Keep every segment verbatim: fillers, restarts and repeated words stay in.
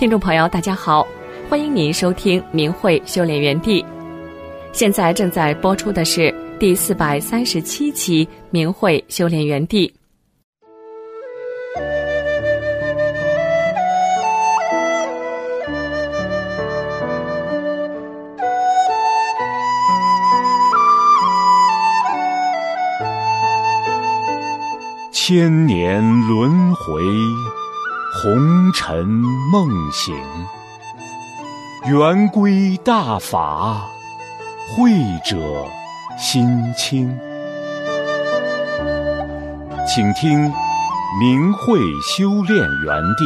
听众朋友大家好，欢迎您收听明慧修炼园地。现在正在播出的是第四百三十七期明慧修炼园地。 千年轮回，红尘梦醒，圆规大法，慧者心清。请听明慧修炼园地。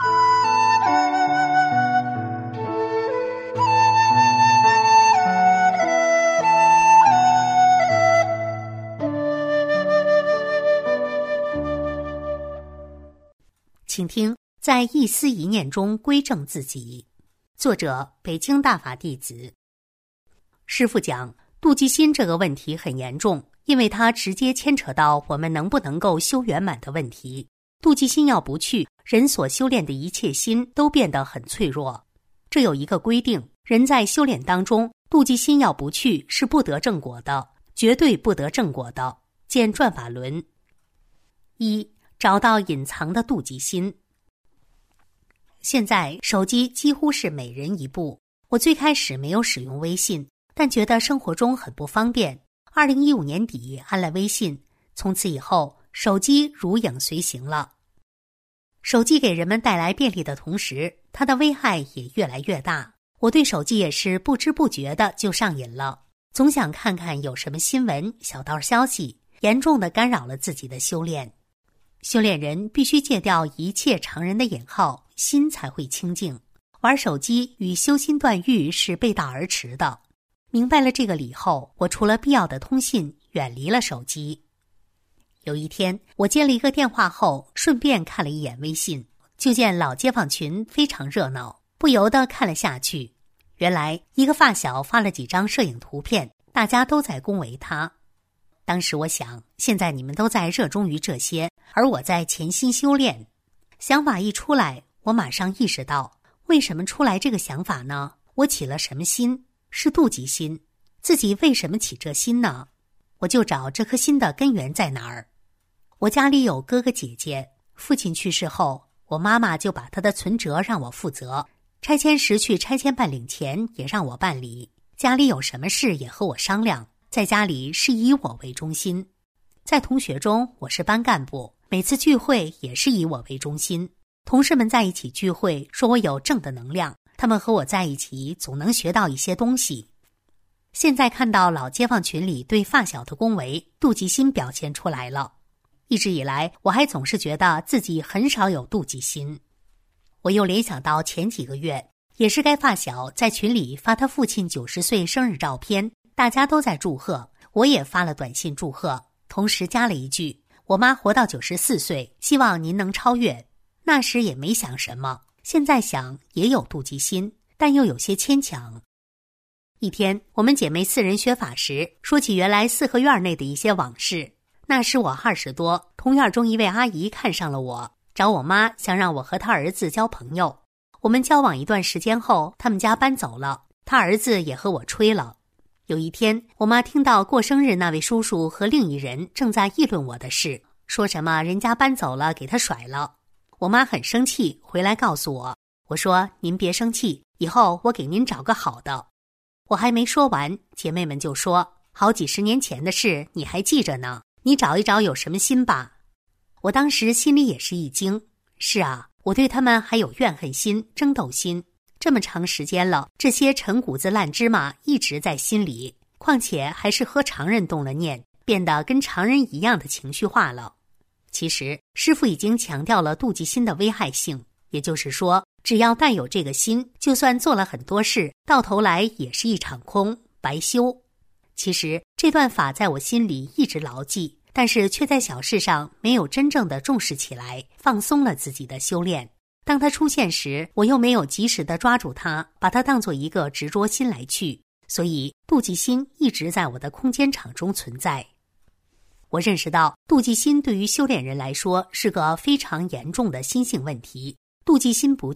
请听，在一思一念中归正自己。作者：北京大法弟子。师父讲，妒忌心这个问题很严重，因为它直接牵扯到我们能不能够修圆满的问题。妒忌心要不去，人所修炼的一切心都变得很脆弱。这有一个规定，人在修炼当中，妒忌心要不去是不得正果的，绝对不得正果的。见转法轮。一，找到隐藏的妒忌心。现在手机几乎是每人一部，我最开始没有使用微信，但觉得生活中很不方便。二零一五年底安了微信，从此以后手机如影随形了。手机给人们带来便利的同时，它的危害也越来越大。我对手机也是不知不觉的就上瘾了，总想看看有什么新闻、小道消息，严重的干扰了自己的修炼。修炼人必须戒掉一切常人的引号，心才会清净。玩手机与修心断欲是背道而驰的。明白了这个理后，我除了必要的通信，远离了手机。有一天，我接了一个电话后，顺便看了一眼微信，就见老街坊群非常热闹，不由得看了下去。原来一个发小发了几张摄影图片，大家都在恭维他。当时我想，现在你们都在热衷于这些，而我在潜心修炼。想法一出来，我马上意识到，为什么出来这个想法呢？我起了什么心？是妒忌心。自己为什么起这心呢？我就找这颗心的根源在哪儿。我家里有哥哥姐姐，父亲去世后，我妈妈就把他的存折让我负责，拆迁时去拆迁办领钱也让我办理，家里有什么事也和我商量。在家里是以我为中心，在同学中我是班干部，每次聚会也是以我为中心。同事们在一起聚会，说我有正的能量，他们和我在一起总能学到一些东西。现在看到老街坊群里对发小的恭维，妒忌心表现出来了。一直以来，我还总是觉得自己很少有妒忌心。我又联想到前几个月，也是该发小在群里发他父亲九十岁生日照片，大家都在祝贺，我也发了短信祝贺，同时加了一句：我妈活到九十四岁，希望您能超越。那时也没想什么，现在想也有妒忌心，但又有些牵强。一天，我们姐妹四人学法时，说起原来四合院内的一些往事。那时我二十多，同院中一位阿姨看上了我，找我妈想让我和她儿子交朋友。我们交往一段时间后，他们家搬走了，他儿子也和我吹了。有一天，我妈听到过生日那位叔叔和另一人正在议论我的事，说什么人家搬走了，给他甩了。我妈很生气，回来告诉我。我说：您别生气，以后我给您找个好的。我还没说完，姐妹们就说：好几十年前的事你还记着呢，你找一找有什么心吧。我当时心里也是一惊，是啊，我对他们还有怨恨心、争斗心。这么长时间了，这些陈谷子烂芝麻一直在心里，况且还是和常人动了念，变得跟常人一样的情绪化了。其实师父已经强调了妒忌心的危害性，也就是说，只要带有这个心，就算做了很多事，到头来也是一场空，白修。其实这段法在我心里一直牢记，但是却在小事上没有真正的重视起来，放松了自己的修炼。当它出现时，我又没有及时的抓住它，把它当作一个执着心来去，所以妒忌心一直在我的空间场中存在。我认识到，妒忌心对于修炼人来说是个非常严重的心性问题。妒忌心不去，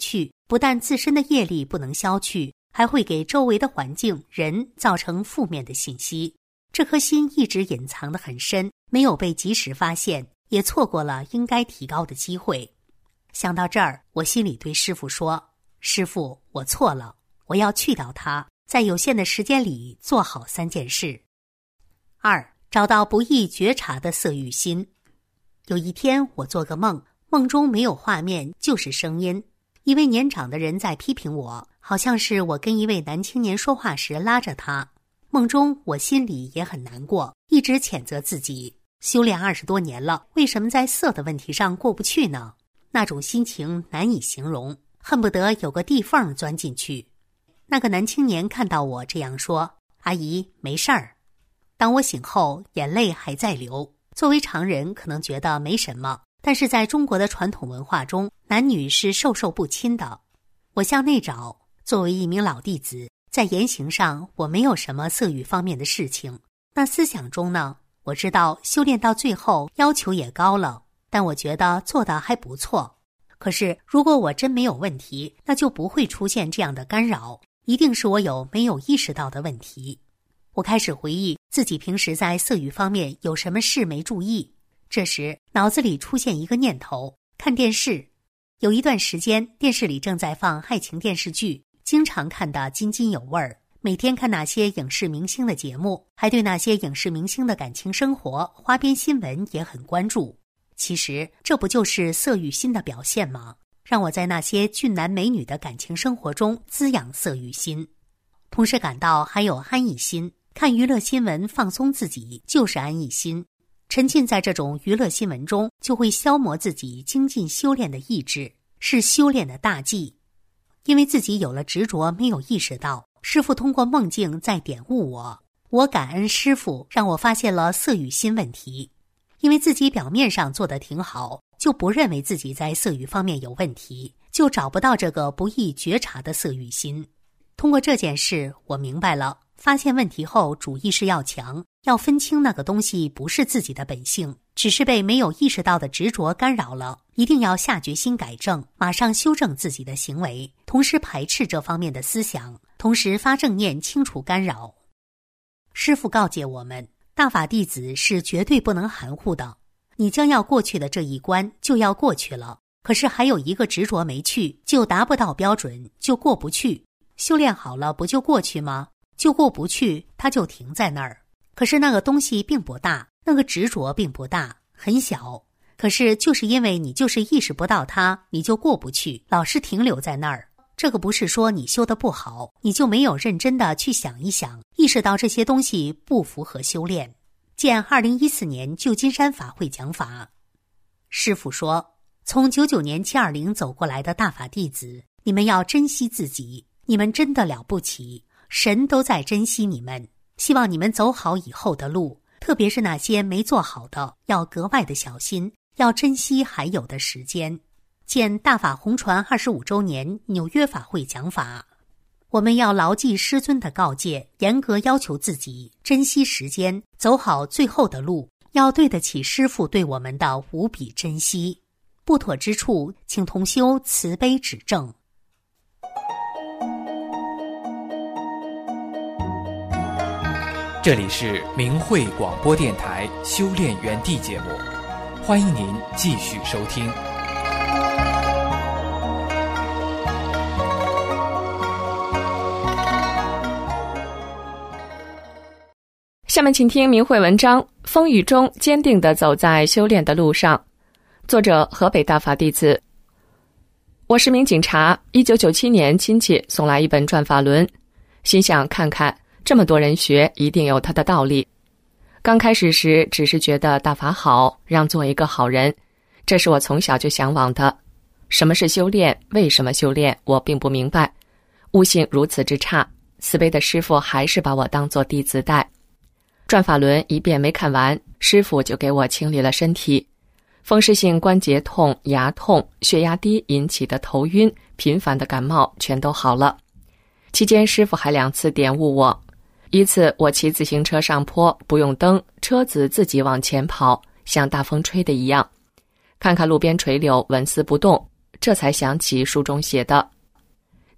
不但自身的业力不能消去，还会给周围的环境、人造成负面的信息。这颗心一直隐藏得很深，没有被及时发现，也错过了应该提高的机会。想到这儿，我心里对师父说：师父，我错了，我要去掉它，在有限的时间里做好三件事。二，找到不易觉察的色欲心。有一天我做个梦，梦中没有画面，就是声音。一位年长的人在批评我，好像是我跟一位男青年说话时拉着他。梦中我心里也很难过，一直谴责自己，修炼二十多年了，为什么在色的问题上过不去呢？那种心情难以形容，恨不得有个地缝钻进去。那个男青年看到我这样说：阿姨，没事儿。当我醒后，眼泪还在流。作为常人可能觉得没什么，但是在中国的传统文化中，男女是授受不亲的。我向内找，作为一名老弟子，在言行上我没有什么色欲方面的事情。那思想中呢，我知道修炼到最后要求也高了，但我觉得做得还不错。可是如果我真没有问题，那就不会出现这样的干扰，一定是我有没有意识到的问题。我开始回忆自己平时在色欲方面有什么事没注意，这时脑子里出现一个念头：看电视。有一段时间电视里正在放爱情电视剧，经常看得津津有味儿，每天看那些影视明星的节目，还对那些影视明星的感情生活、花边新闻也很关注。其实这不就是色欲心的表现吗？让我在那些俊男美女的感情生活中滋养色欲心，同时感到还有安逸心。看娱乐新闻放松自己就是安逸心，沉浸在这种娱乐新闻中，就会消磨自己精进修炼的意志，是修炼的大忌。因为自己有了执着，没有意识到，师父通过梦境在点悟我。我感恩师父让我发现了色欲心问题，因为自己表面上做得挺好，就不认为自己在色欲方面有问题，就找不到这个不易觉察的色欲心。通过这件事，我明白了，发现问题后主意识要强，要分清那个东西不是自己的本性，只是被没有意识到的执着干扰了，一定要下决心改正，马上修正自己的行为，同时排斥这方面的思想，同时发正念清除干扰。师父告诫我们，大法弟子是绝对不能含糊的，你将要过去的这一关就要过去了，可是还有一个执着没去，就达不到标准，就过不去。修炼好了不就过去吗？就过不去，它就停在那儿。可是那个东西并不大，那个执着并不大，很小。可是就是因为你就是意识不到它，你就过不去，老是停留在那儿。这个不是说你修得不好，你就没有认真的去想一想，意识到这些东西不符合修炼。见二零一四年旧金山法会讲法，师父说，从九九年七二零走过来的大法弟子，你们要珍惜自己，你们真的了不起，神都在珍惜你们，希望你们走好以后的路，特别是那些没做好的，要格外的小心，要珍惜还有的时间。见大法红传二十五周年纽约法会讲法，我们要牢记师尊的告诫，严格要求自己，珍惜时间，走好最后的路，要对得起师父对我们的无比珍惜。不妥之处，请同修慈悲指正。 这里是明慧广播电台修炼园地节目，欢迎您继续收听。 下面请听明慧文章《风雨中坚定地走在修炼的路上》，作者河北大法弟子。我是名警察，一九九七年亲戚送来一本转法轮，心想看看这么多人学，一定有它的道理。刚开始时只是觉得大法好，让做一个好人，这是我从小就向往的。什么是修炼？为什么修炼？我并不明白。悟性如此之差，慈悲的师父还是把我当作弟子待。转法轮一遍没看完，师父就给我清理了身体。风湿性关节痛、牙痛、血压低引起的头晕、频繁的感冒全都好了。期间师父还两次点悟我，一次我骑自行车上坡，不用灯，车子自己往前跑，像大风吹的一样，看看路边垂柳纹丝不动，这才想起书中写的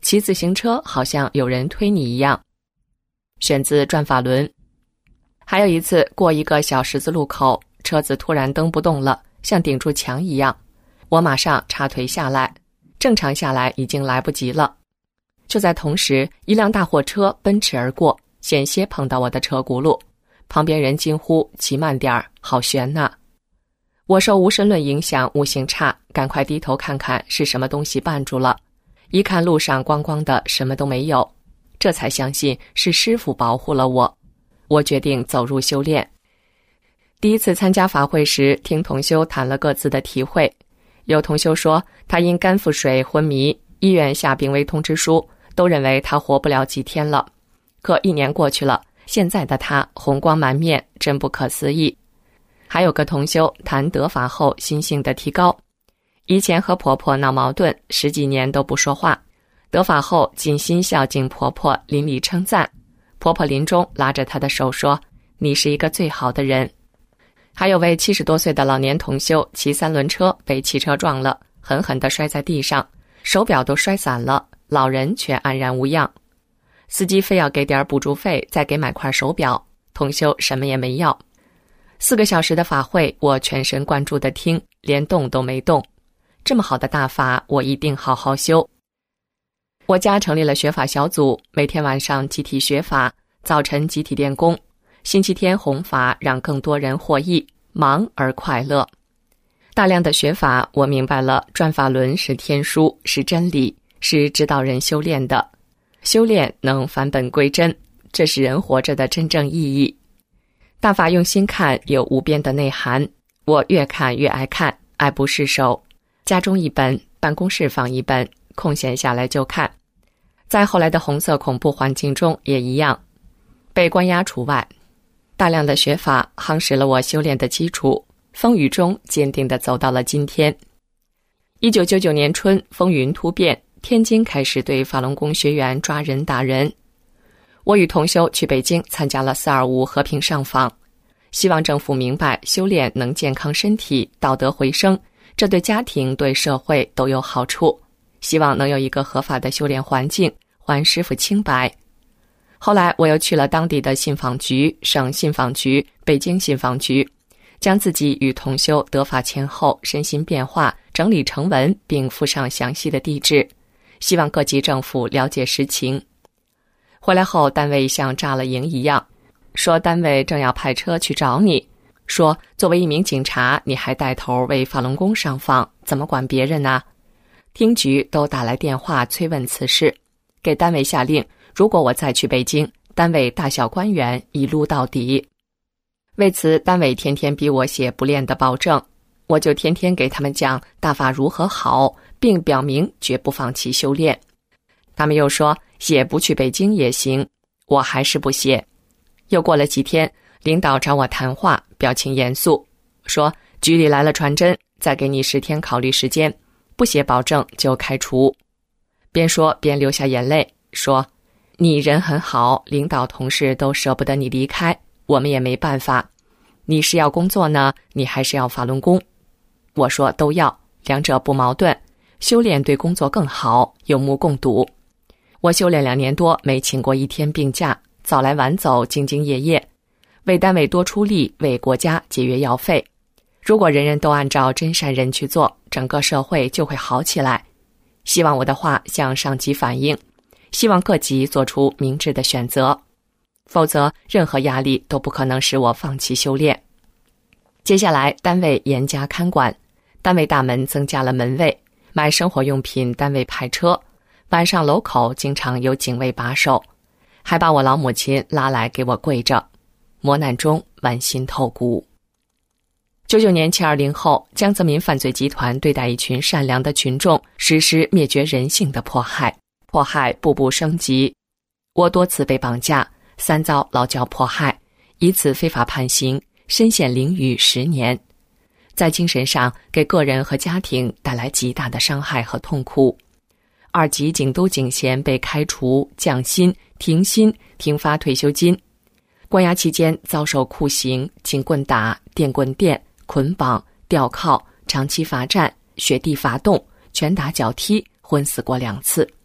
骑自行车好像有人推你一样。选自《转法轮》。还有一次过一个小十字路口，车子突然蹬不动了，像顶住墙一样，我马上插腿下来，正常下来已经来不及了。就在同时，一辆大货车奔驰而过，险些碰到我的车轱辘，旁边人惊呼：骑慢点儿，好悬呐！我受无神论影响，悟性差，赶快低头看看是什么东西绊住了，一看路上光光的，什么都没有，这才相信是师父保护了我。我决定走入修炼。第一次参加法会时，听同修谈了各自的体会。有同修说他因肝腹水昏迷，医院下病危通知书，都认为他活不了几天了。可一年过去了，现在的他红光满面，真不可思议。还有个同修谈得法后心性的提高，以前和婆婆闹矛盾，十几年都不说话，得法后尽心孝敬婆婆，邻里称赞。婆婆临终拉着她的手说：你是一个最好的人。还有位七十多岁的老年同修骑三轮车被汽车撞了，狠狠地摔在地上，手表都摔散了，老人却安然无恙。司机非要给点补助费，再给买块手表，同修什么也没要。四个小时的法会，我全神贯注地听，连动都没动。这么好的大法，我一定好好修。我家成立了学法小组，每天晚上集体学法，早晨集体练功，星期天弘法，让更多人获益，忙而快乐。大量的学法，我明白了转法轮是天书，是真理，是指导人修炼的。修炼能返本归真，这是人活着的真正意义。大法用心看，有无边的内涵，我越看越爱看，爱不释手。家中一本，办公室放一本，空闲下来就看。在后来的红色恐怖环境中也一样，被关押除外。大量的学法夯实了我修炼的基础，风雨中坚定地走到了今天。一九九九年春，风云突变，天津开始对法轮功学员抓人打人。我与同修去北京参加了四二五和平上访，希望政府明白修炼能健康身体，道德回升，这对家庭对社会都有好处，希望能有一个合法的修炼环境，还师父清白。后来我又去了当地的信访局、省信访局、北京信访局，将自己与同修得法前后身心变化整理成文，并附上详细的地址，希望各级政府了解实情。回来后，单位像炸了营一样，说单位正要派车去找你，说作为一名警察，你还带头为法轮功上访，怎么管别人呢？厅局都打来电话催问此事，给单位下令，如果我再去北京，单位大小官员一撸到底。为此，单位天天逼我写不练的保证，我就天天给他们讲大法如何好，并表明绝不放弃修炼。他们又说写不去北京也行，我还是不写。又过了几天，领导找我谈话，表情严肃，说局里来了传真，再给你十天考虑时间，不写保证就开除。边说边流下眼泪，说你人很好，领导同事都舍不得你离开，我们也没办法。你是要工作呢，你还是要法轮功？我说都要，两者不矛盾，修炼对工作更好，有目共睹。我修炼两年多，没请过一天病假，早来晚走，兢兢业业，为单位多出力，为国家节约药费。如果人人都按照真善人去做，整个社会就会好起来。希望我的话向上级反映，希望各级做出明智的选择，否则任何压力都不可能使我放弃修炼。接下来单位严加看管，单位大门增加了门卫，买生活用品单位派车，晚上楼口经常有警卫把守，还把我老母亲拉来给我跪着，磨难中剜心透骨。九九年七二零后，江泽民犯罪集团对待一群善良的群众实施灭绝人性的迫害，迫害步步升级。我多次被绑架，三遭劳教迫害，以此非法判刑，身陷囹圄十年，在精神上给个人和家庭带来极大的伤害和痛苦。二级警督警衔被开除、降薪、停薪、停发退休金。关押期间遭受酷刑、警棍打、电棍电、捆绑、吊铐、长期罚站、雪地罚冻、拳打脚踢，昏死过两次。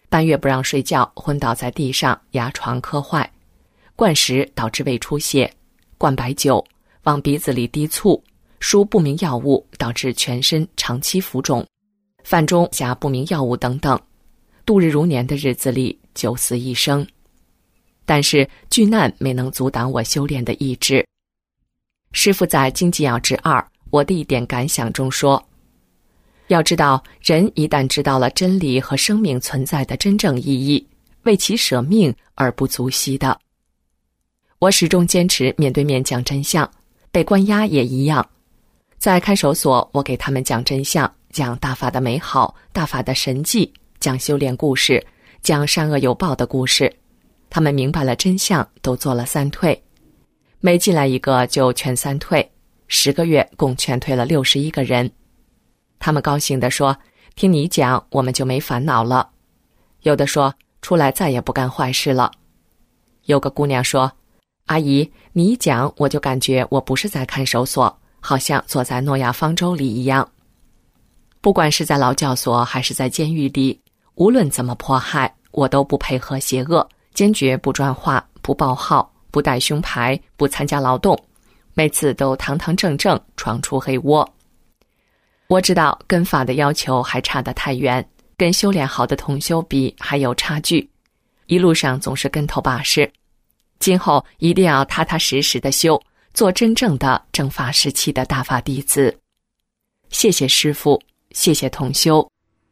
半月不让睡觉，昏倒在地上，牙床磕坏；灌食导致胃出血；灌白酒，往鼻子里滴醋；输不明药物导致全身长期浮肿；饭中加不明药物等等。度日如年的日子里，九死一生。但是巨难没能阻挡我修炼的意志。师父在《经济要旨二：我的一点感想》中说，要知道，人一旦知道了真理和生命存在的真正意义，为其舍命而不足惜的。我始终坚持面对面讲真相，被关押也一样。在看守所，我给他们讲真相，讲大法的美好，大法的神迹，讲修炼故事，讲善恶有报的故事。他们明白了真相，都做了三退。每进来一个就劝三退，十个月共劝退了六十一个人。他们高兴地说，听你讲我们就没烦恼了。有的说出来再也不干坏事了。有个姑娘说，阿姨，你一讲我就感觉我不是在看守所，好像坐在诺亚方舟里一样。不管是在劳教所还是在监狱里，无论怎么迫害，我都不配合邪恶，坚决不转化，不报号，不戴胸牌，不参加劳动，每次都堂堂正正闯出黑窝。我知道跟法的要求还差得太远，跟修炼好的同修比还有差距，一路上总是跟头把式。今后一定要踏踏实实的修，做真正的正法时期的大法弟子。谢谢师父，谢谢同修。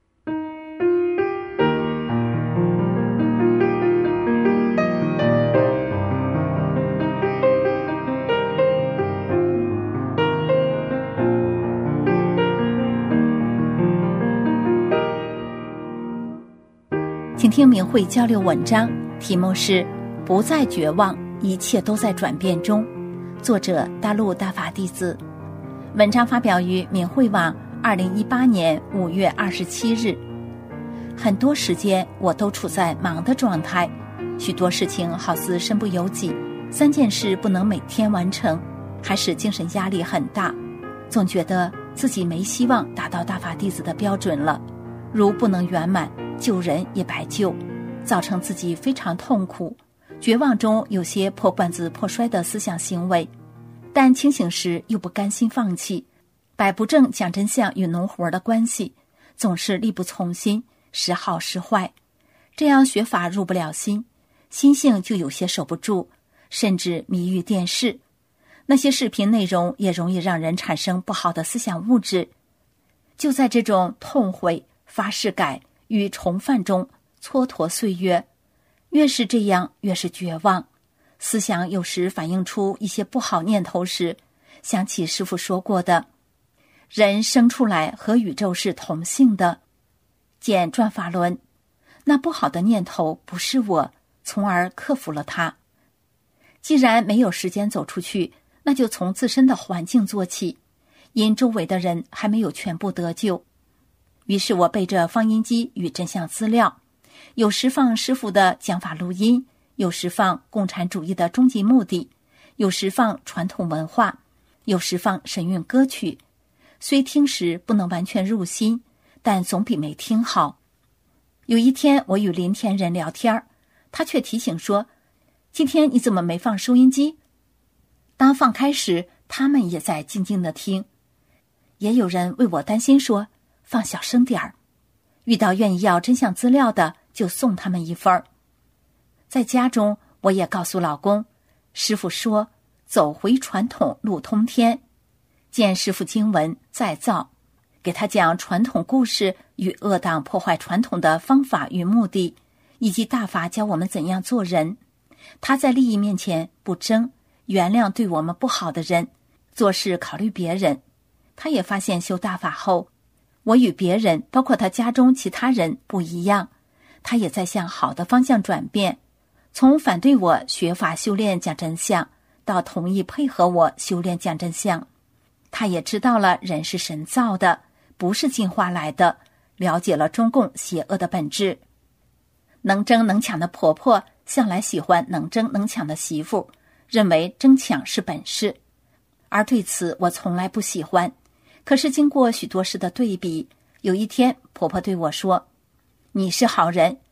请听明慧交流文章，题目是不再绝望，一切都在转变中，作者大陆大法弟子。文章发表于明慧网二零一八年五月二十七日。很多时间我都处在忙的状态，许多事情好似身不由己，三件事不能每天完成，还使精神压力很大，总觉得自己没希望达到大法弟子的标准了，如不能圆满，救人也白救，造成自己非常痛苦，绝望中有些破罐子破摔的思想行为，但清醒时又不甘心放弃，摆不正讲真相与农活的关系，总是力不从心，时好时坏，这样学法入不了心，心性就有些守不住，甚至迷于电视，那些视频内容也容易让人产生不好的思想物质。就在这种痛悔、发誓改与重犯中蹉跎岁月，越是这样越是绝望。思想有时反映出一些不好念头时，想起师父说过的，人生出来和宇宙是同性的，见转法轮，那不好的念头不是我，从而克服了它。既然没有时间走出去，那就从自身的环境做起，因周围的人还没有全部得救。于是我背着放音机与真相资料，有时放师父的讲法录音，有时放共产主义的终极目的，有时放传统文化，有时放神韵歌曲。虽听时不能完全入心，但总比没听好。有一天我与林田人聊天，他却提醒说，今天你怎么没放收音机？当放开时，他们也在静静地听。也有人为我担心说，放小声点儿，遇到愿意要真相资料的就送他们一份儿。在家中我也告诉老公，师父说走回传统路通天，见师父经文再造，给他讲传统故事与恶党破坏传统的方法与目的，以及大法教我们怎样做人。他在利益面前不争，原谅对我们不好的人，做事考虑别人。他也发现修大法后，我与别人包括他家中其他人不一样，他也在向好的方向转变，从反对我学法修炼讲真相到同意配合我修炼讲真相。他也知道了人是神造的，不是进化来的，了解了中共邪恶的本质。能争能抢的婆婆向来喜欢能争能抢的媳妇，认为争抢是本事，而对此我从来不喜欢。可是经过许多事的对比，有一天婆婆对我说，你是好人，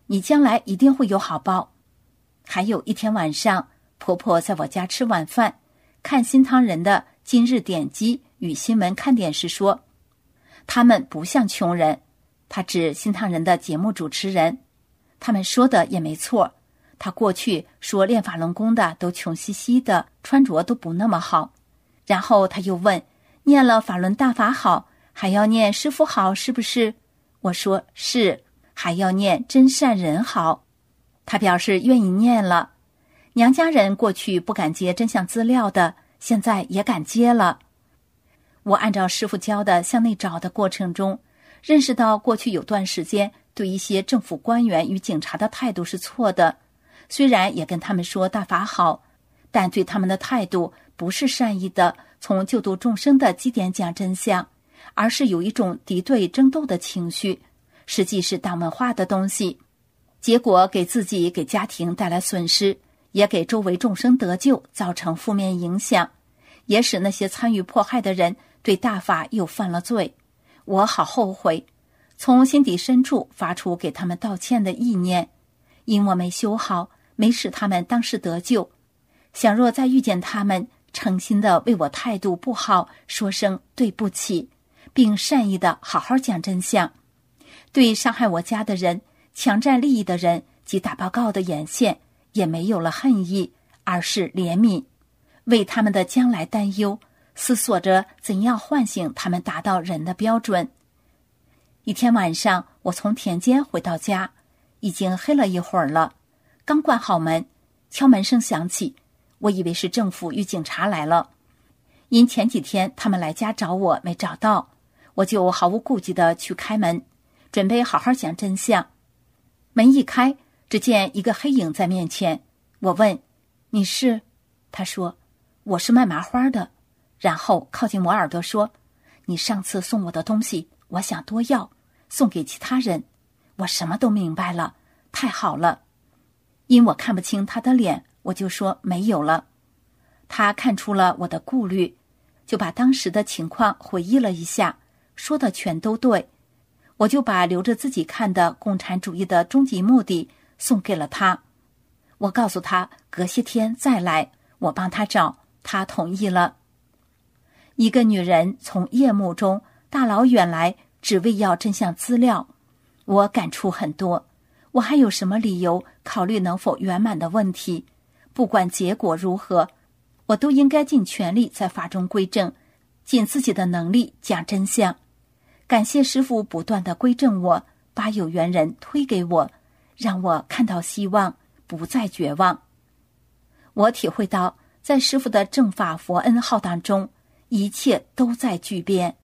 你将来一定会有好报。还有一天晚上，婆婆在我家吃晚饭，看新唐人的今日点击与新闻看点时说，他们不像穷人，他指新唐人的节目主持人。他们说的也没错，他过去说练法轮功的都穷兮兮的，穿着都不那么好。然后他又问，念了法轮大法好，还要念师父好是不是？我说是，还要念真善人好。他表示愿意念了。娘家人过去不敢接真相资料的，现在也敢接了。我按照师父教的向内找的过程中，认识到过去有段时间对一些政府官员与警察的态度是错的，虽然也跟他们说大法好，但对他们的态度不是善意的从救度众生的基点讲真相，而是有一种敌对争斗的情绪，实际是党文化的东西，结果给自己给家庭带来损失，也给周围众生得救造成负面影响，也使那些参与迫害的人对大法又犯了罪。我好后悔，从心底深处发出给他们道歉的意念，因我没修好，没使他们当时得救。想若再遇见他们，诚心的为我态度不好说声对不起，并善意的好好讲真相。对伤害我家的人、强占利益的人及打报告的眼线也没有了恨意，而是怜悯，为他们的将来担忧，思索着怎样唤醒他们达到人的标准。一天晚上，我从田间回到家，已经黑了一会儿了，刚关好门，敲门声响起，我以为是政府与警察来了。因前几天他们来家找我没找到，我就毫无顾忌地去开门，准备好好讲真相。门一开，只见一个黑影在面前。我问，你是？他说，我是卖麻花的。然后靠近我耳朵说，你上次送我的东西我想多要，送给其他人。我什么都明白了，太好了。因我看不清他的脸，我就说没有了。他看出了我的顾虑，就把当时的情况回忆了一下，说的全都对。我就把留着自己看的共产主义的终极目的送给了他。我告诉他隔些天再来，我帮他找，他同意了。一个女人从夜幕中大老远来，只为要真相资料，我感触很多。我还有什么理由考虑能否圆满的问题？不管结果如何，我都应该尽全力在法中归正，尽自己的能力讲真相。感谢师父不断的归正我，把有缘人推给我，让我看到希望，不再绝望。我体会到，在师父的正法佛恩浩荡中，一切都在巨变。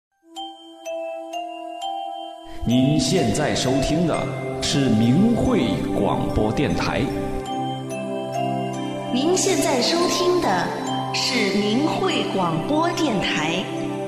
您现在收听的是明慧广播电台。 您现在收听的是明慧广播电台。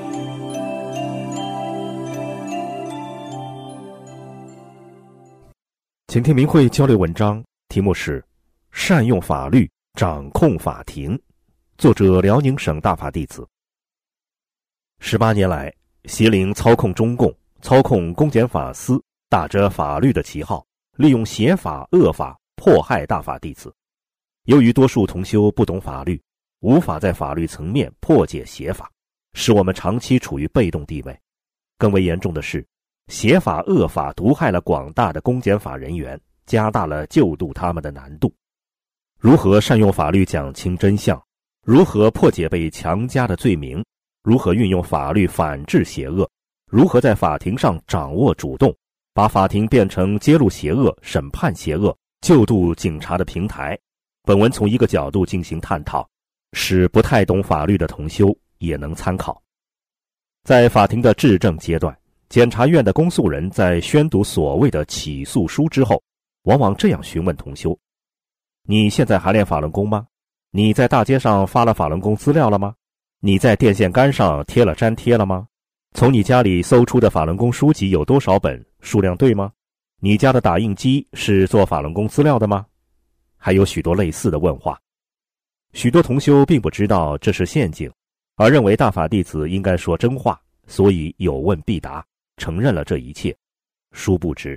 请听明慧交流文章，题目是善用法律掌控法庭，作者辽宁省大法弟子。十八年来，邪灵操控中共，操控公检法司，打着法律的旗号，利用邪法恶法迫害大法弟子。由于多数同修不懂法律，无法在法律层面破解邪法，使我们长期处于被动地位。更为严重的是，邪法恶法毒害了广大的公检法人员，加大了救度他们的难度。如何善用法律讲清真相？如何破解被强加的罪名？如何运用法律反制邪恶？如何在法庭上掌握主动，把法庭变成揭露邪恶、审判邪恶、救度警察的平台？本文从一个角度进行探讨，使不太懂法律的同修也能参考。在法庭的质证阶段，检察院的公诉人在宣读所谓的起诉书之后，往往这样询问同修：你现在还练法轮功吗？你在大街上发了法轮功资料了吗？你在电线杆上贴了粘贴了吗？从你家里搜出的法轮功书籍有多少本？数量对吗？你家的打印机是做法轮功资料的吗？还有许多类似的问话。许多同修并不知道这是陷阱，而认为大法弟子应该说真话，所以有问必答，承认了这一切。殊不知，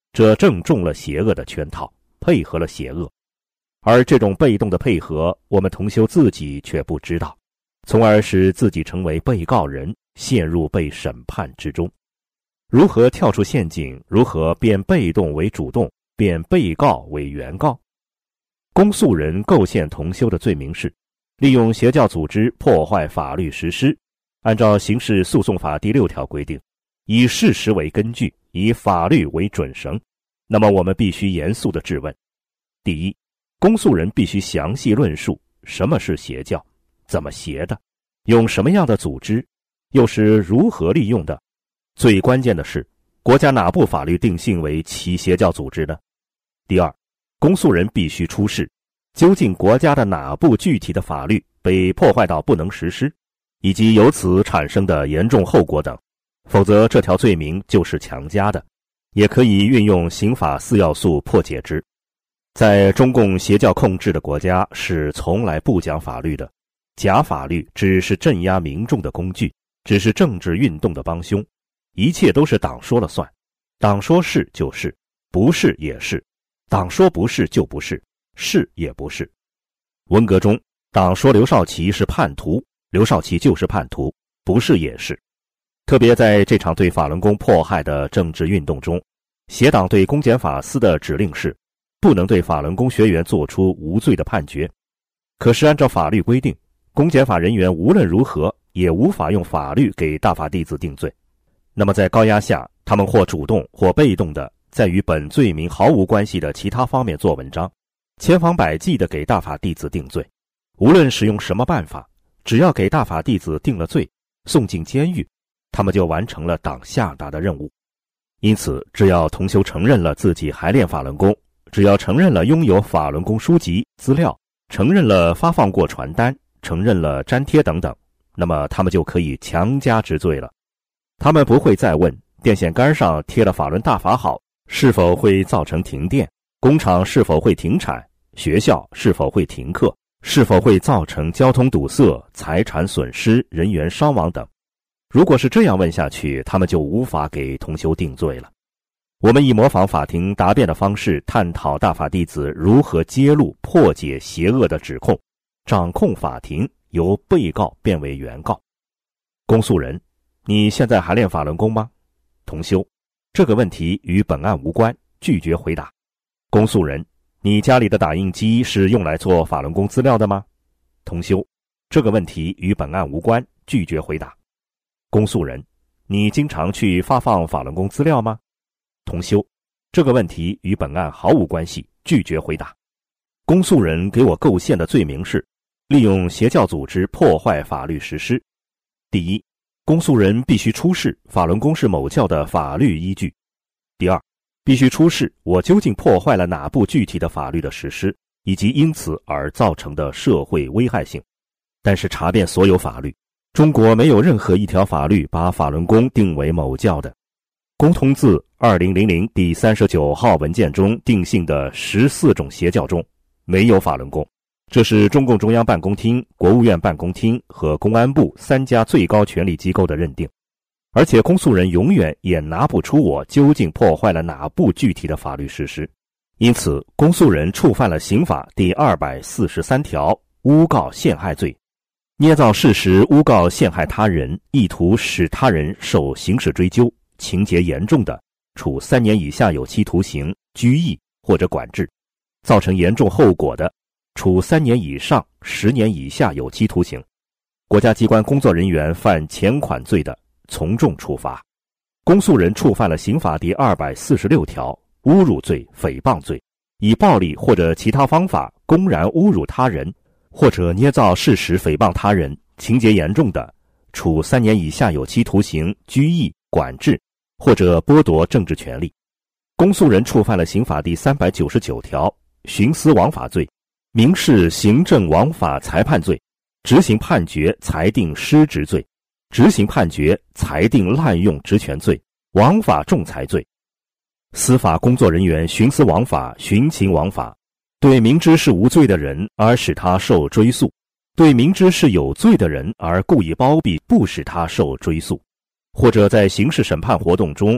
这正中了邪恶的圈套，配合了邪恶。而这种被动的配合，我们同修自己却不知道，从而使自己成为被告人，陷入被审判之中。如何跳出陷阱？如何变被动为主动，变被告为原告？公诉人构陷同修的罪名是利用邪教组织破坏法律实施。按照刑事诉讼法第六条规定，以事实为根据，以法律为准绳。那么我们必须严肃地质问：第一，公诉人必须详细论述什么是邪教，怎么邪的，用什么样的组织，又是如何利用的。最关键的是，国家哪部法律定性为其邪教组织呢？第二，公诉人必须出示究竟国家的哪部具体的法律被破坏到不能实施，以及由此产生的严重后果等，否则这条罪名就是强加的，也可以运用刑法四要素破解之。在中共邪教控制的国家是从来不讲法律的，假法律只是镇压民众的工具，只是政治运动的帮凶，一切都是党说了算，党说是就是，不是也是，党说不是就不是，是也不是。文革中，党说刘少奇是叛徒，刘少奇就是叛徒，不是也是。特别在这场对法轮功迫害的政治运动中，邪党对公检法司的指令是不能对法轮功学员做出无罪的判决。可是按照法律规定，公检法人员无论如何也无法用法律给大法弟子定罪。那么在高压下，他们或主动或被动的在与本罪名毫无关系的其他方面做文章，千方百计地给大法弟子定罪。无论使用什么办法，只要给大法弟子定了罪，送进监狱，他们就完成了党下达的任务。因此，只要同修承认了自己还练法轮功，只要承认了拥有法轮功书籍资料，承认了发放过传单，承认了粘贴等等，那么他们就可以强加治罪了。他们不会再问电线杆上贴了法轮大法好是否会造成停电，工厂是否会停产，学校是否会停课，是否会造成交通堵塞、财产损失、人员伤亡等。如果是这样问下去，他们就无法给同修定罪了。我们以模仿法庭答辩的方式探讨大法弟子如何揭露破解邪恶的指控，掌控法庭，由被告变为原告。公诉人，你现在还练法轮功吗？同修，这个问题与本案无关，拒绝回答。公诉人，你家里的打印机是用来做法轮功资料的吗？同修，这个问题与本案无关，拒绝回答。公诉人，你经常去发放法轮功资料吗？同修，这个问题与本案毫无关系，拒绝回答。公诉人给我构陷的罪名是利用邪教组织破坏法律实施。第一，公诉人必须出示法轮功是某教的法律依据。第二，必须出示我究竟破坏了哪部具体的法律的实施，以及因此而造成的社会危害性。但是查遍所有法律，中国没有任何一条法律把法轮功定为某教的。公通字二零零零第三十九号文件中定性的十四种邪教中没有法轮功，这是中共中央办公厅、国务院办公厅和公安部三家最高权力机构的认定。而且公诉人永远也拿不出我究竟破坏了哪部具体的法律实施。因此，公诉人触犯了刑法第二百四十三条诬告陷害罪，捏造事实诬告陷害他人，意图使他人受刑事追究，情节严重的，处三年以下有期徒刑、拘役或者管制；造成严重后果的，处三年以上十年以下有期徒刑。国家机关工作人员犯前款罪的，从重处罚。公诉人触犯了刑法第二百四十六条侮辱罪、诽谤罪，以暴力或者其他方法公然侮辱他人，或者捏造事实诽谤他人，情节严重的，处三年以下有期徒刑、拘役、管制或者剥夺政治权利。公诉人触犯了刑法第三百九十九条徇私枉法罪、民事行政枉法裁判罪、执行判决裁定失职罪、执行判决裁定滥用职权罪、枉法仲裁罪。司法工作人员徇私枉法、徇情枉法，对明知是无罪的人而使他受追诉，对明知是有罪的人而故意包庇不使他受追诉，或者在刑事审判活动中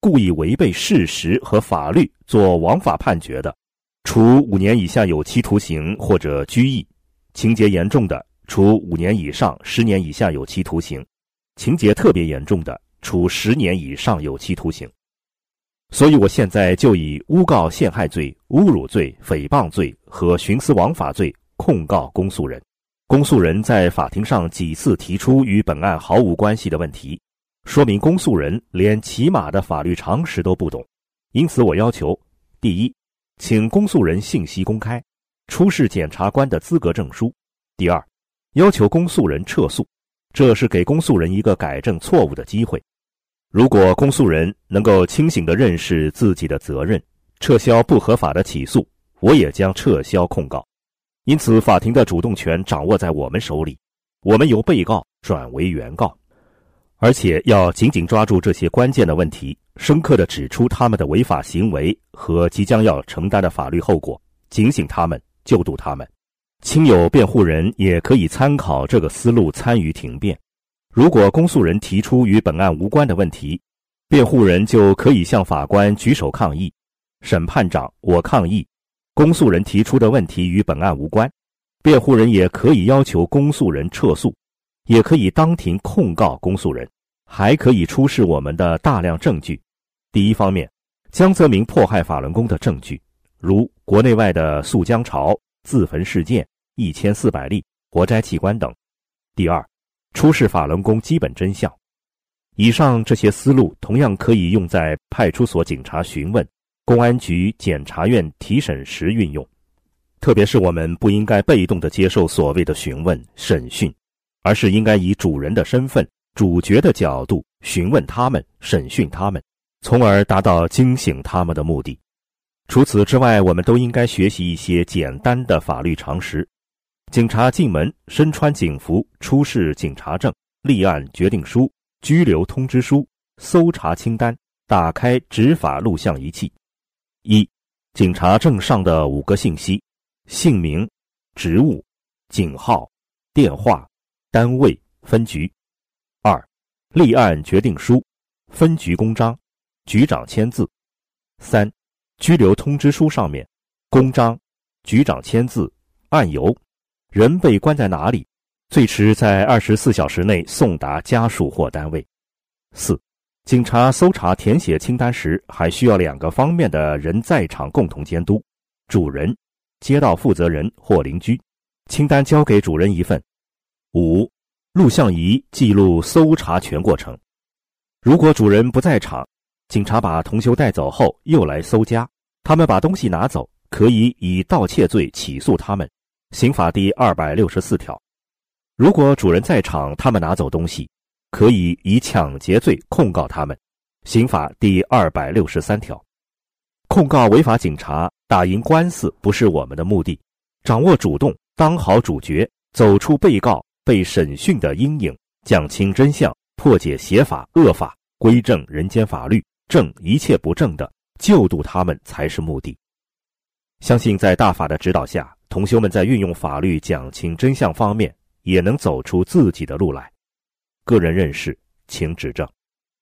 故意违背事实和法律做枉法判决的，处五年以下有期徒刑或者拘役；情节严重的，处五年以上十年以下有期徒刑；情节特别严重的，处十年以上有期徒刑。所以我现在就以诬告陷害罪、侮辱罪、诽谤罪和徇私枉法罪控告公诉人。公诉人在法庭上几次提出与本案毫无关系的问题，说明公诉人连起码的法律常识都不懂。因此我要求：第一，请公诉人信息公开，出示检察官的资格证书；第二，要求公诉人撤诉，这是给公诉人一个改正错误的机会。如果公诉人能够清醒地认识自己的责任，撤销不合法的起诉，我也将撤销控告。因此法庭的主动权掌握在我们手里，我们由被告转为原告，而且要紧紧抓住这些关键的问题，深刻地指出他们的违法行为和即将要承担的法律后果，警醒他们，救度他们。亲友辩护人也可以参考这个思路参与庭辩。如果公诉人提出与本案无关的问题，辩护人就可以向法官举手抗议：审判长，我抗议，公诉人提出的问题与本案无关。辩护人也可以要求公诉人撤诉，也可以当庭控告公诉人，还可以出示我们的大量证据。第一方面，江泽民迫害法轮功的证据，如国内外的溯江潮、自焚事件、一千四百例、活摘器官等。第二，出示法轮功基本真相。以上这些思路同样可以用在派出所警察询问、公安局、检察院提审时运用。特别是我们不应该被动地接受所谓的询问、审讯，而是应该以主人的身份、主角的角度询问他们、审讯他们，从而达到惊醒他们的目的。除此之外，我们都应该学习一些简单的法律常识。警察进门身穿警服，出示警察证、立案决定书、拘留通知书、搜查清单，打开执法录像仪器。一、警察证上的五个信息：姓名、职务、警号、电话、单位、分局。二、立案决定书、分局公章、局长签字。三、拘留通知书上面公章、局长签字、案由、人被关在哪里，最迟在二十四小时内送达家属或单位。四、警察搜查填写清单时，还需要两个方面的人在场共同监督：主人、街道负责人或邻居。清单交给主人一份。五、录像仪记录搜查全过程。如果主人不在场，警察把同修带走后又来搜家，他们把东西拿走，可以以盗窃罪起诉他们，刑法第二百六十四条。如果主人在场，他们拿走东西，可以以抢劫罪控告他们，刑法第二百六十三条。控告违法警察，打赢官司不是我们的目的，掌握主动，当好主角，走出被告被审讯的阴影，讲清真相，破解邪法恶法，归正人间法律，正一切不正的，救度他们才是目的。相信在大法的指导下，同修们在运用法律讲清真相方面也能走出自己的路来。个人认识请指正。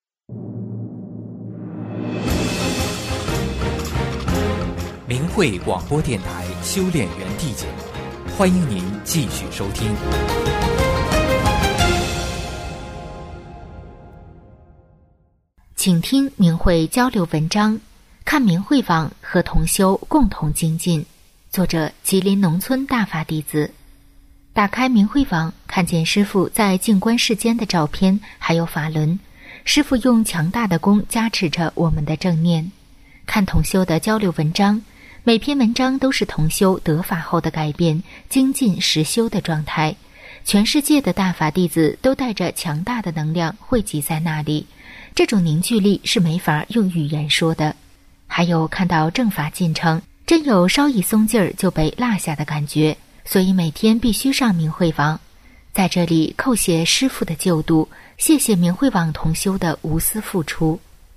明慧广播电台修炼园地节目，欢迎您继续收听。 请听明慧交流文章，看明慧网和同修共同精进。作者：吉林农村大法弟子。打开明慧网，看见师父在静观世间的照片，还有法轮。师父用强大的功加持着我们的正念。看同修的交流文章，每篇文章都是同修得法后的改变，精进实修的状态。全世界的大法弟子都带着强大的能量汇集在那里，这种凝聚力是没法用语言说的。还有看到正法进程，真有稍一松劲儿就被落下的感觉，所以每天必须上明慧网。在这里叩谢师父的救度，谢谢明慧网同修的无私付出。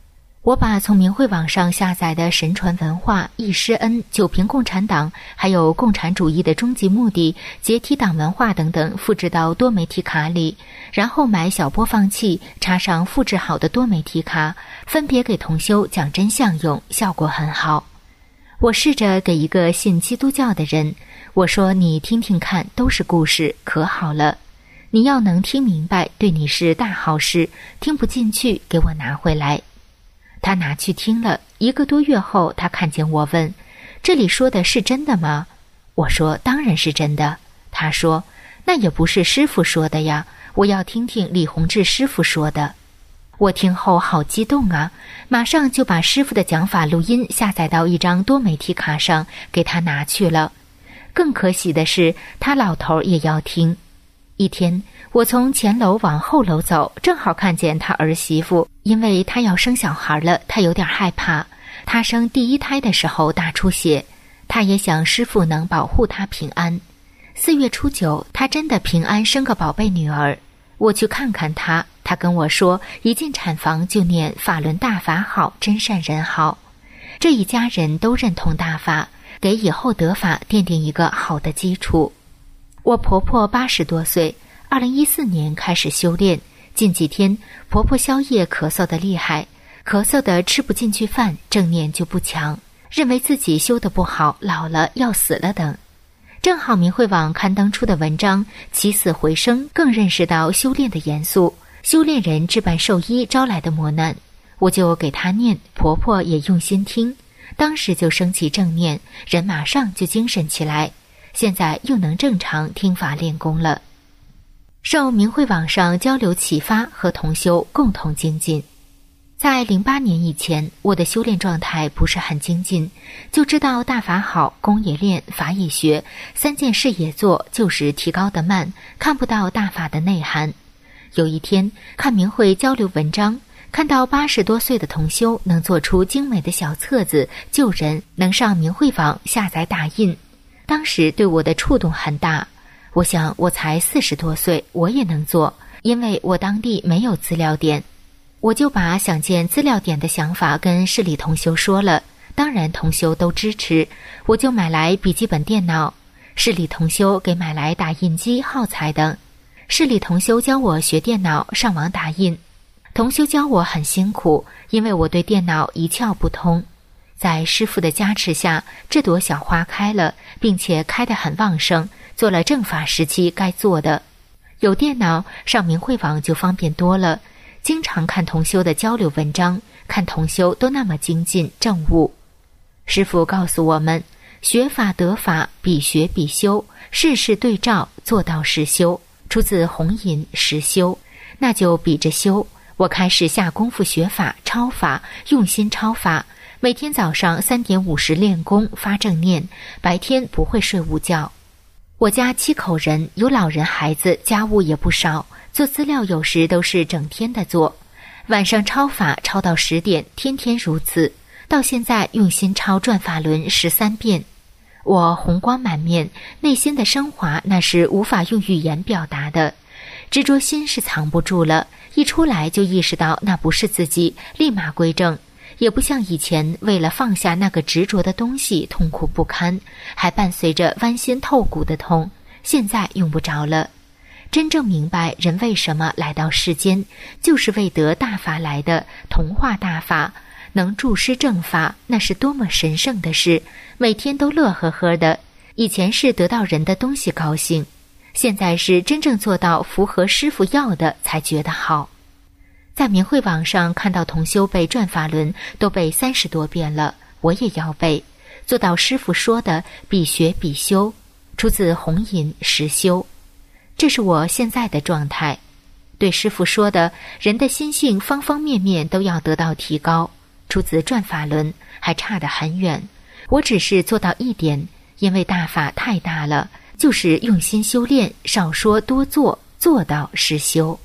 我把从明慧网上下载的神传文化、易师恩、九评共产党，还有共产主义的终极目的、解体党文化等等复制到多媒体卡里，然后买小播放器，插上复制好的多媒体卡，分别给同修讲真相用，效果很好。我试着给一个信基督教的人，我说你听听看，都是故事，可好了。你要能听明白，对你是大好事，听不进去，给我拿回来。他拿去听了，一个多月后，他看见我问：“这里说的是真的吗？”我说：“当然是真的。”他说：“那也不是师父说的呀，我要听听李洪志师父说的。”我听后好激动啊，马上就把师父的讲法录音下载到一张多媒体卡上，给他拿去了。更可喜的是，他老头也要听。一天，我从前楼往后楼走，正好看见他儿媳妇，因为她要生小孩了，她有点害怕。她生第一胎的时候大出血，她也想师父能保护她平安。四月初九，她真的平安生个宝贝女儿。我去看看她，她跟我说，一进产房就念法轮大法好，真善人好。这一家人都认同大法，给以后得法奠定一个好的基础。我婆婆八十多岁，二零一四年开始修炼。近几天，婆婆宵夜咳嗽得厉害，咳嗽得吃不进去饭，正念就不强，认为自己修得不好，老了要死了等。正好明慧网刊登出的文章起死回生，更认识到修炼的严肃，修炼人置办寿衣招来的磨难。我就给她念，婆婆也用心听，当时就升起正念，人马上就精神起来。现在又能正常听法练功了。受明慧网上交流启发，和同修共同精进。在零八年以前，我的修炼状态不是很精进，就知道大法好，功也练，法也学，三件事也做，就是提高得慢，看不到大法的内涵。有一天看明慧交流文章，看到八十多岁的同修能做出精美的小册子救人，能上明慧网下载打印，当时对我的触动很大。我想我才四十多岁，我也能做，因为我当地没有资料点。我就把想建资料点的想法跟市里同修说了，当然同修都支持，我就买来笔记本电脑，市里同修给买来打印机、耗材等。市里同修教我学电脑，上网打印。同修教我很辛苦，因为我对电脑一窍不通。在师父的加持下，这朵小花开了，并且开得很旺盛，做了正法时期该做的。有电脑，上明慧网就方便多了，经常看同修的交流文章，看同修都那么精进正悟。师父告诉我们，学法得法，比学比修，事事对照，做到实修，出自弘引实修，那就比着修。我开始下功夫学法、抄法，用心抄法，每天早上三点五十练功发正念，白天不会睡午觉。我家七口人，有老人孩子，家务也不少，做资料有时都是整天的做，晚上抄法抄到十点，天天如此。到现在用心抄转法轮十三遍，我红光满面，内心的升华那是无法用语言表达的。执着心是藏不住了，一出来就意识到那不是自己，立马归正。也不像以前为了放下那个执着的东西痛苦不堪，还伴随着剜心透骨的痛，现在用不着了。真正明白人为什么来到世间，就是为得大法来的，同化大法，能助施正法，那是多么神圣的事，每天都乐呵呵的。以前是得到人的东西高兴，现在是真正做到符合师父要的才觉得好。在明慧网上看到同修背转法轮都背三十多遍了，我也要背，做到师父说的比学比修，出自弘引实修，这是我现在的状态。对师父说的人的心性方方面面都要得到提高，出自转法轮，还差得很远。我只是做到一点，因为大法太大了，就是用心修炼，少说多做，做到实修。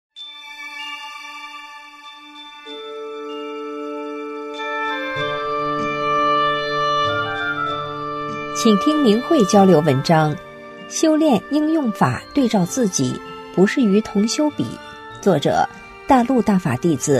请听明慧交流文章，修炼应用法对照自己，不是与同修比。作者：大陆大法弟子，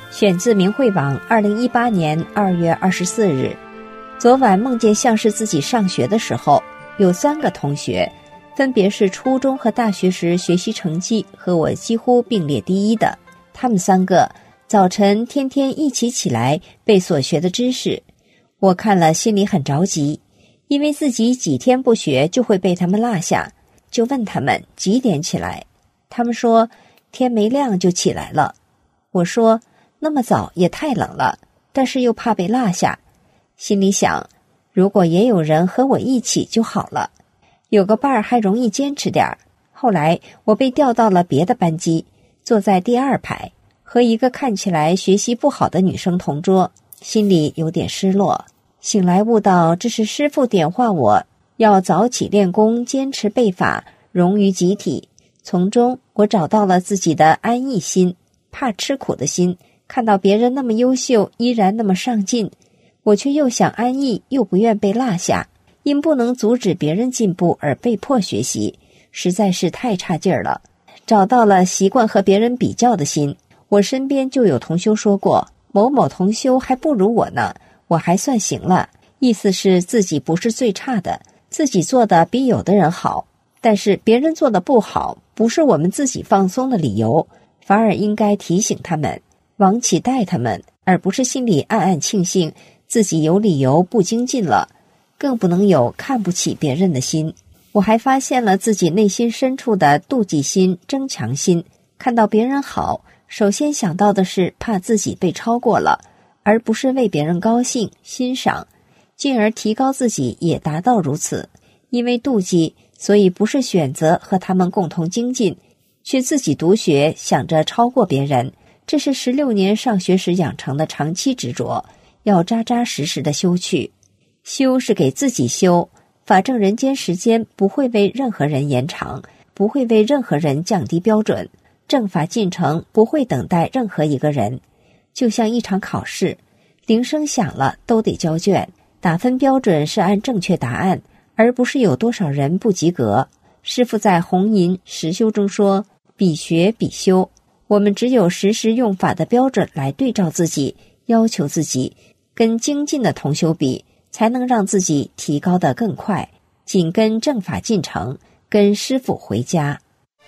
选自明慧网二零一八年二月二十四日。昨晚梦见像是自己上学的时候，有三个同学，分别是初中和大学时学习成绩和我几乎并列第一的。他们三个早晨天天一起起来背所学的知识，我看了心里很着急，因为自己几天不学就会被他们落下，就问他们几点起来。他们说天没亮就起来了。我说那么早也太冷了，但是又怕被落下，心里想如果也有人和我一起就好了，有个伴儿还容易坚持点儿。后来我被调到了别的班级，坐在第二排，和一个看起来学习不好的女生同桌，心里有点失落。醒来悟到这是师父点化我要早起练功，坚持背法，融于集体。从中我找到了自己的安逸心，怕吃苦的心。看到别人那么优秀，依然那么上进，我却又想安逸，又不愿被落下，因不能阻止别人进步而被迫学习，实在是太差劲儿了。找到了习惯和别人比较的心。我身边就有同修说过，某某同修还不如我呢，我还算行了，意思是自己不是最差的，自己做的比有的人好。但是别人做的不好，不是我们自己放松的理由，反而应该提醒他们，往起带他们，而不是心里暗暗庆幸自己有理由不精进了，更不能有看不起别人的心。我还发现了自己内心深处的妒忌心、争强心，看到别人好，首先想到的是怕自己被超过了，而不是为别人高兴、欣赏，进而提高自己也达到如此。因为妒忌，所以不是选择和他们共同精进，却自己独学，想着超过别人。这是十六年上学时养成的长期执着，要扎扎实实的修去。修是给自己修，法正人间时间不会为任何人延长，不会为任何人降低标准，正法进程不会等待任何一个人。就像一场考试，铃声响了都得交卷，打分标准是按正确答案，而不是有多少人不及格。师父在红银实修中说，比学比修，我们只有时时用法的标准来对照自己，要求自己，跟精进的同修比，才能让自己提高得更快，紧跟正法进程，跟师父回家。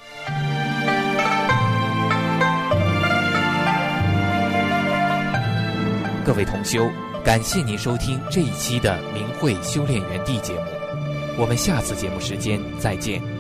各位同修，感谢您收听这一期的明慧修炼园地节目，我们下次节目时间再见。